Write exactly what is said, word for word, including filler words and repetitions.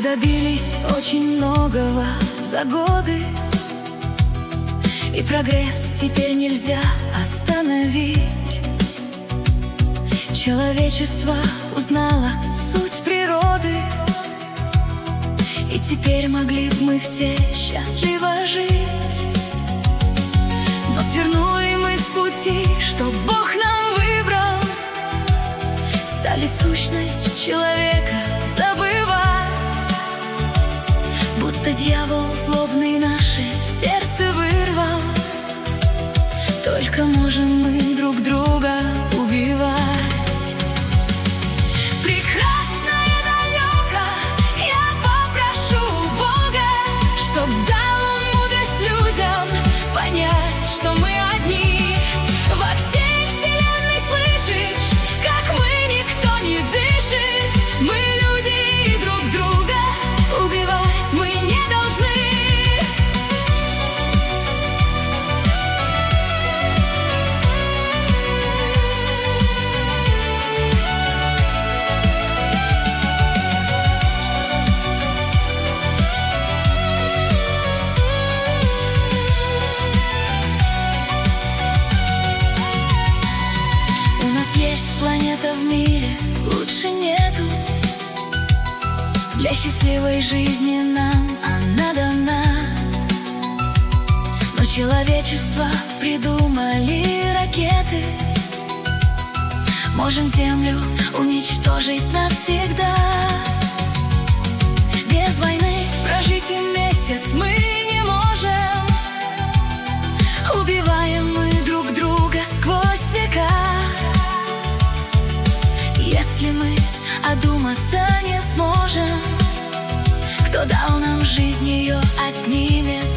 добились очень многого за годы, и прогресс теперь нельзя остановить. Человечество узнало суть природы, и теперь могли бы мы все счастливо жить. Но свернули мы с пути, что Бог нам выбрал, стали сущность человека забывать, будто дьявол злобный наше сердце вырвал. Только можем мы друг друга убивать. Прекрасное далеко, я попрошу Бога, чтоб дал он мудрость людям понять, что мы одни во всей вселенной. Слышишь, как мы, никто не дышит. Мы люди, и друг друга убивать мы не должны. Есть планета в мире, лучше нету. Для счастливой жизни нам она дана. Но человечество придумали ракеты. Можем Землю уничтожить навсегда. Без войны прожить и месяц мы не можем. Убиваем мы друг друга сквозь века. Если мы одуматься не сможем, кто дал нам жизнь, ее отнимет